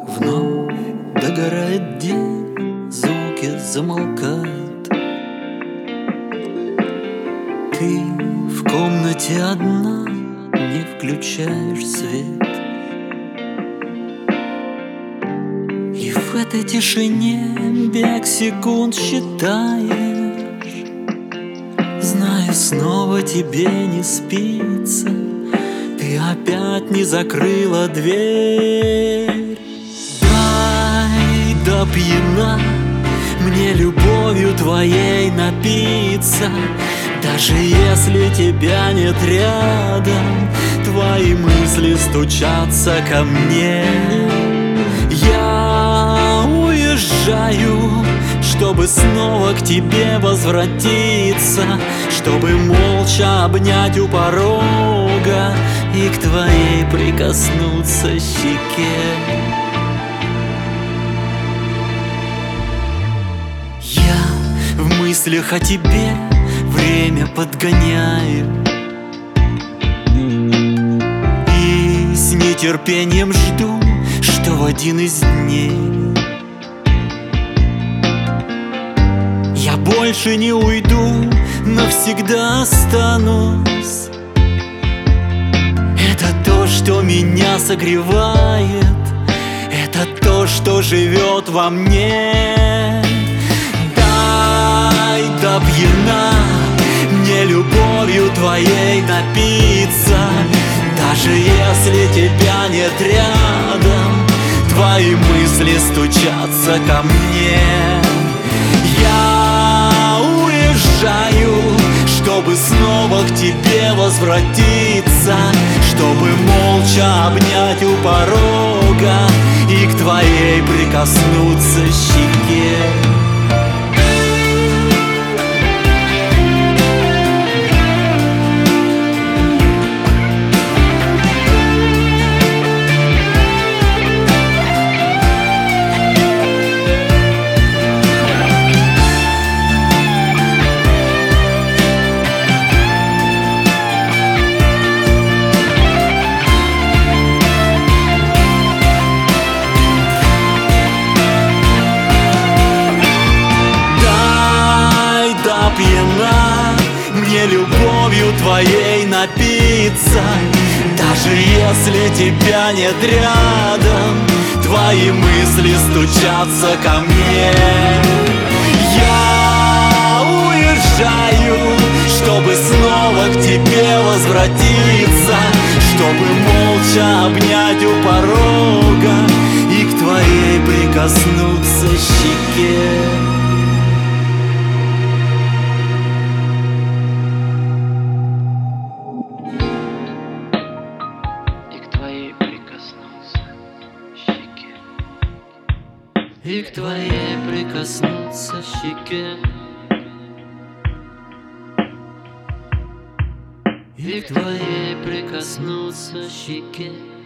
Вновь догорает день, звуки замолкают. Ты в комнате одна, не включаешь свет. И в этой тишине бег секунд считаешь. Знаю, снова тебе не спится, ты опять не закрыла дверь. Дай до пьяна мне любовью твоей напиться. Даже если тебя нет рядом, твои мысли стучатся ко мне. Я уезжаю, чтобы снова к тебе возвратиться, чтобы молча обнять у порога и к твоей прикоснуться щеке. Я в мыслях о тебе время подгоняю и с нетерпением жду, что в один из дней я больше не уйду, навсегда останусь. Это то, что меня согревает, это то, что живет во мне. Дай до пьяна мне любовью твоей напиться. Даже если тебя нет рядом, твои мысли стучатся ко мне. Я уезжаю, чтобы снова к тебе возвратиться, чтобы молча обнять у порога и к твоей прикоснуться щеке. Пьяна мне любовью твоей напиться. Даже если тебя нет рядом, твои мысли стучатся ко мне. Я уезжаю, чтобы снова к тебе возвратиться, чтобы молча обнять у порога и к твоей прикоснуться щеке. И к твоей прикоснуться щеке. И к твоей прикоснуться щеке.